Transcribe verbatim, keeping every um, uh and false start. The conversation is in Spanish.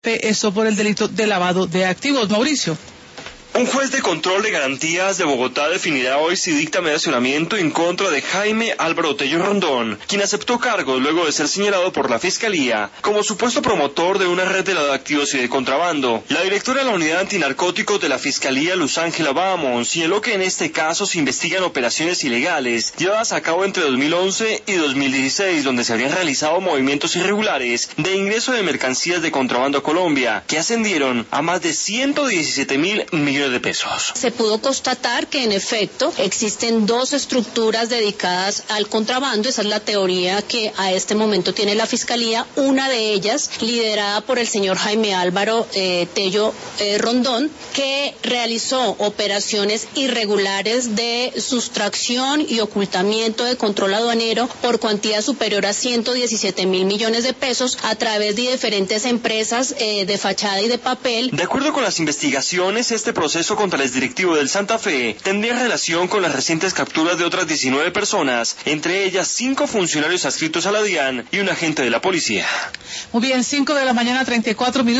Esto por el delito de lavado de activos. Mauricio. Un juez de control de garantías de Bogotá definirá hoy si dicta medio en contra de Jaime Álvaro Tello Rondón, quien aceptó cargos luego de ser señalado por la Fiscalía como supuesto promotor de una red de lavado de activos y de contrabando. La directora de la Unidad Antinarcóticos de la Fiscalía, Luz Ángela Bamón, señaló que en este caso se investigan operaciones ilegales llevadas a cabo entre dos mil once y dos mil dieciséis, donde se habrían realizado movimientos irregulares de ingreso de mercancías de contrabando a Colombia, que ascendieron a más de ciento diecisiete mil millones de pesos. Se pudo constatar que en efecto existen dos estructuras dedicadas al contrabando. Esa es la teoría que a este momento tiene la Fiscalía. Una de ellas liderada por el señor Jaime Álvaro eh, Tello eh, Rondón, que realizó operaciones irregulares de sustracción y ocultamiento de control aduanero por cuantía superior a ciento diecisiete mil millones de pesos a través de diferentes empresas eh, de fachada y de papel. De acuerdo con las investigaciones, este proceso proceso contra el exdirectivo del Santa Fe tendría relación con las recientes capturas de otras diecinueve personas, entre ellas cinco funcionarios adscritos a la DIAN y un agente de la policía. Muy bien, cinco de la mañana, treinta y cuatro minutos.